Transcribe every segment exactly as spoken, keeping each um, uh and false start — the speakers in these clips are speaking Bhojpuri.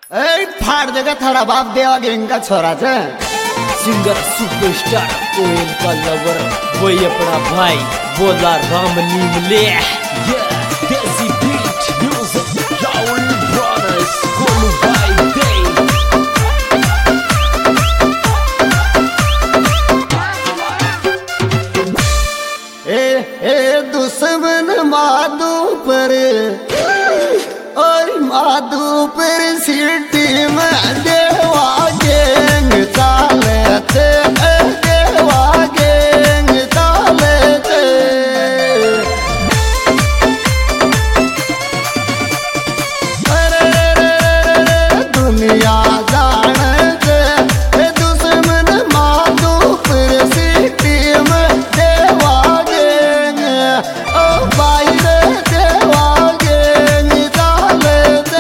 ए फाड़ देगा थारा बाप देवा गैंग का छोरा छे। सिंगर सुपरस्टार कोयल का लवर वही अपना भाई बोला Ram Nimli. Desi beat music Rahul brothers Golu भाई दे। ए ए दुश्मन माधु पर और माधु पर सिटी में देवा गैंग चाले थे। देवा गैंग चाले थे। अरे दुनिया जाने थे दुश्मन माधु पर सिटी में देवा गैंग। ओ भाई रे देवा गैंग चाले थे।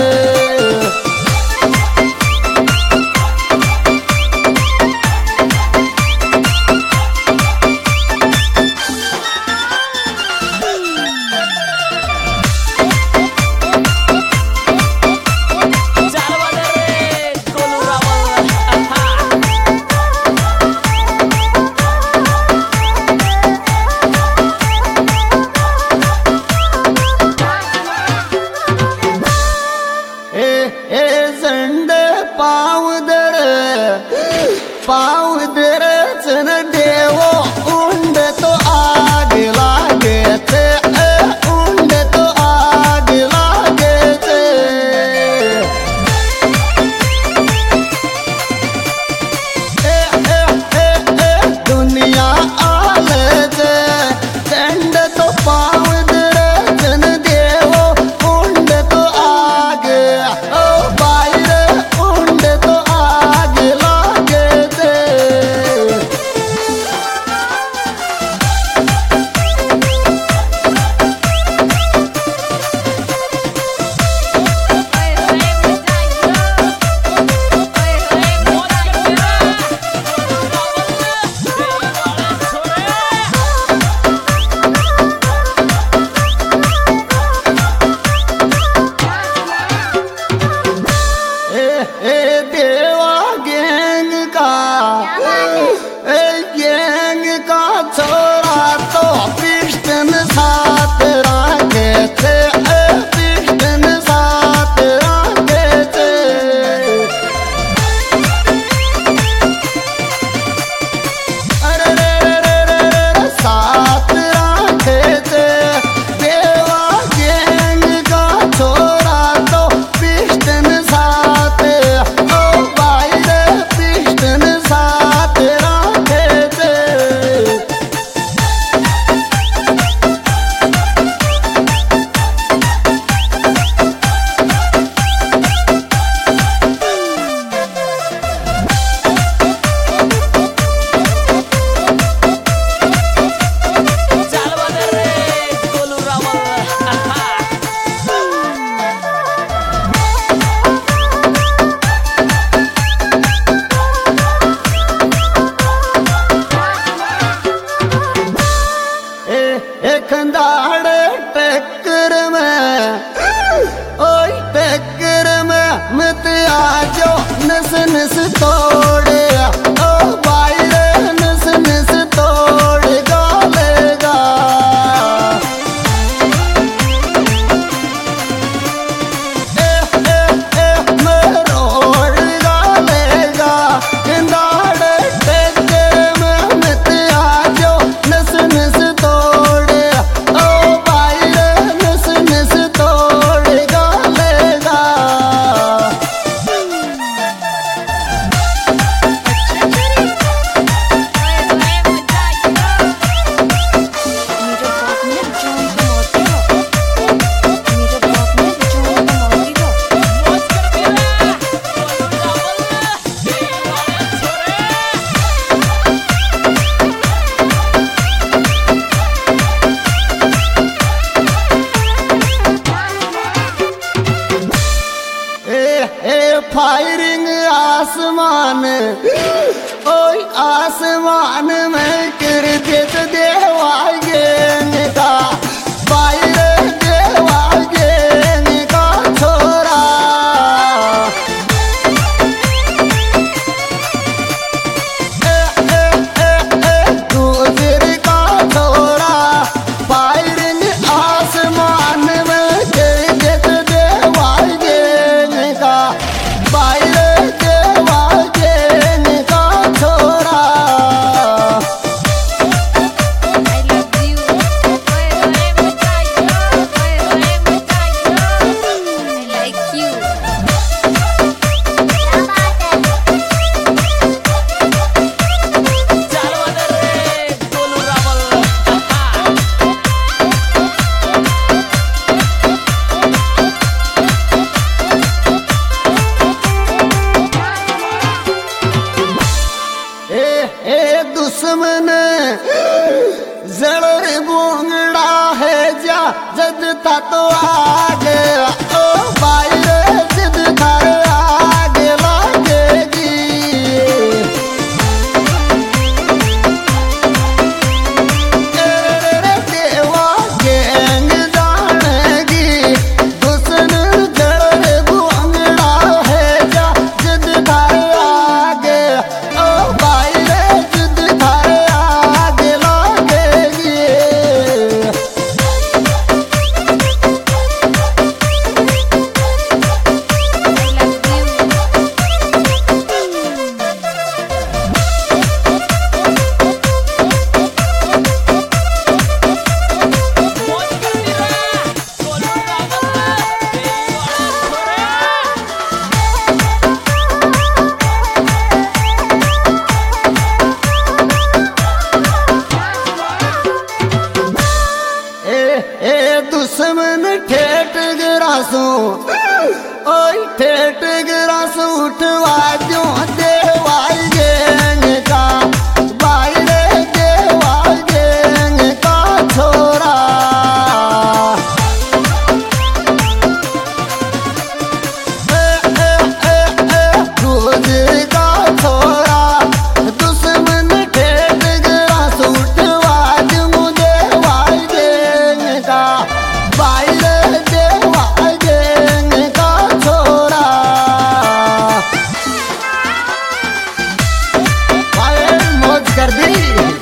पावदर चन देवो उंड तो आग लागे थे। उंड तो आग लागे थे। ए ए ए ए दुनिया आले थे चंड तो पावदर चन देवो उंड तो आग। ओ भाई रे उंड तो आग लागे थे। ए देवा गैंग का ए गैंग का छोरा तो पिस्टन साथ रखे थे। पिस्टन साथ रखे थे। अरे रे रे रे रे साथ रखे थे। देवा गैंग का छोरा तो पिस्टन साथ। ओ भाई रे पिस्टन साथ रखे थे। खंदाड़े टक्कर में ओए टक्कर में मत आजो नस नस तोड़े। ओ भाई रे नस नस तोड़ गालेगा। ए ए ए मरोड़ गालेगा। खंदाड़े टक्कर में मत आजो नस नस तोड़े। ओ भाई रे नस नस तोड़ गालेगा। फायरिंग आसमान ओए आसमान में कर दे तो देवा गैंग का। फायर देवा गैंग का छोरा। तो आगे ओ भाई रे जिद थारे आगे लागेगी। तेरे देवा गैंग जानेगी दुश्मन जड़ गुंगड़ा है जा जिद थारे आगे ओ भाई रे जिद थारे आगे लागेगी। ए दुश्मन ठेठ गिरासू ओई ठेठ गिरासू उठवा जो देवाई गैंग का भाई रे देवाई गैंग का छोरा। ए ए ए ए दूज का छोरा दुश्मन ठेठ गिरासू उठवा जो देवाई गैंग का भाई रे देवाई गैंग का छोरा। भाई मौज कर दी।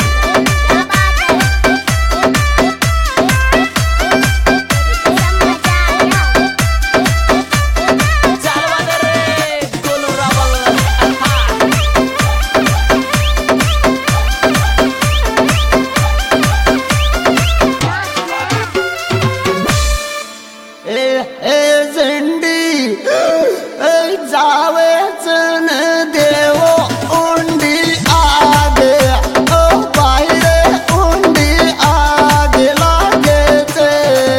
ए ए झंडी ए जावे चन देवो उंडी आगे ओ भाई रे उंडी आगे लागे चे।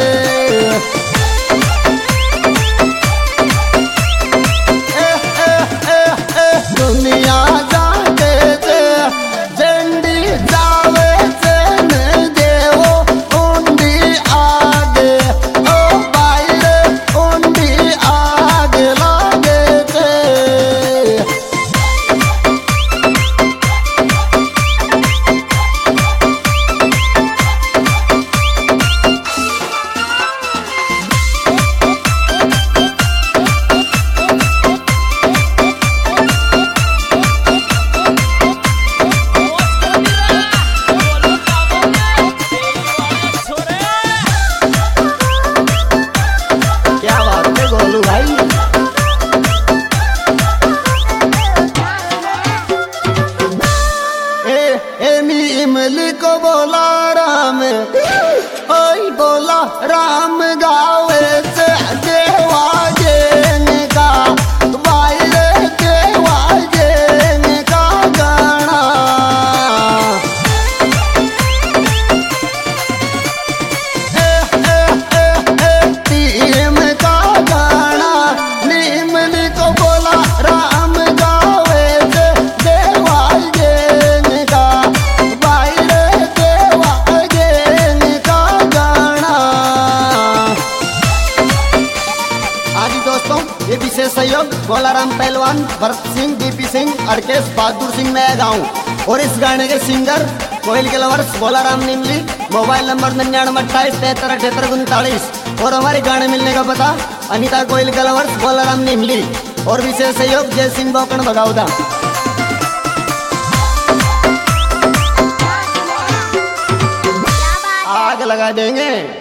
ए ए ए ए दुनिया जागे चे झंडी जावे चन देवो उंडी आगे ओ भाई रे उंडी आगे लागे चे। क्या बात है गोलू भाई। ए ए इमली को बोला राम ओई बोला राम गावे से देवा गैंग का भाई रे देवा गैंग का गाना। ए ए ए ए टीम का गाना नीमली को बोला राम गावे से देवा गैंग का भाई रे देवा गैंग का गाना। आज दोस्तों ये विशेष सहयोग गोलाराम पहलवान, भरत सिंह, बीपी सिंह, अड़केश बहादुर सिंह नया गाँव और इस गाने के सिंगर कोयल के lovers Golaram Nimli. Mobile number निन्यानवे अट्ठाईस तिहत्तर अठहत्तर उनतालीस और हमारे गाने मिलने का पता अनिता कोयल के लवर्स गोलाराम निमली और विशेष सहयोग जय सिंह बोकन भगावदा। आग लगा देंगे।